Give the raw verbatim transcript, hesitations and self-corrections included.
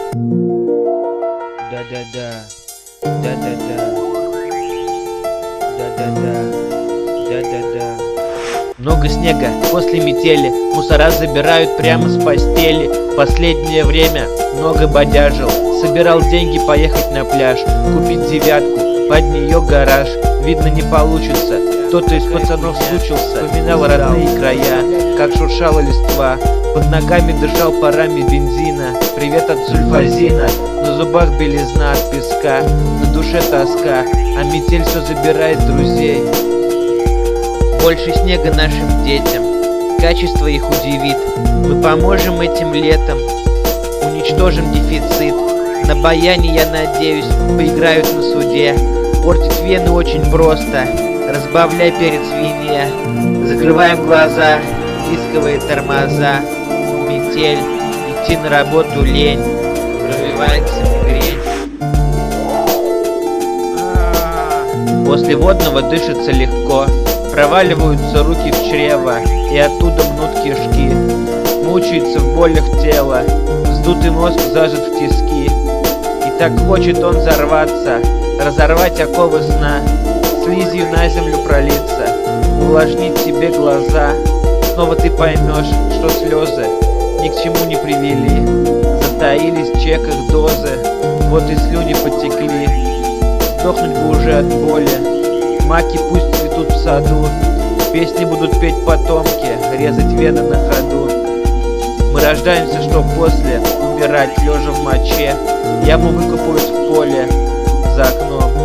Да-да-да, да-да-да, да-да-да, да-да-да. Много снега после метели, мусора забирают прямо с постели. Последнее время много бодяжил, собирал деньги поехать на пляж, купить девятку, под нее гараж. Видно, не получится, кто-то из пацанов случился, вспоминал родные края, как шуршала листва. Под ногами дышал парами бензина, привет от сульфазина. На зубах белизна от песка, на душе тоска, а метель все забирает друзей. Больше снега нашим детям, качество их удивит. Мы поможем этим летом, уничтожим дефицит. На баяне, я надеюсь, поиграют на суде. Портить вены очень просто, разбавляй перец в вине. Закрываем глаза, дисковые тормоза. Метель, идти на работу лень, развивается мигрень. После водного дышится легко, проваливаются руки в чрево, и оттуда мнут кишки. Мучается в болях тело, вздутый мозг зажат в тиски. И так хочет он взорваться, разорвать оковы сна, слизью на землю пролиться, увлажнить себе глаза. Снова ты поймешь, что слезы ни к чему не привели, затаились в чеках дозы, вот и слюни потекли. Сдохнуть бы уже от боли, маки пусть цветут в саду, песни будут петь потомки, резать вены на ходу. Мы рождаемся, чтоб после умирать лежа в моче, яму выкопают в поле за окном.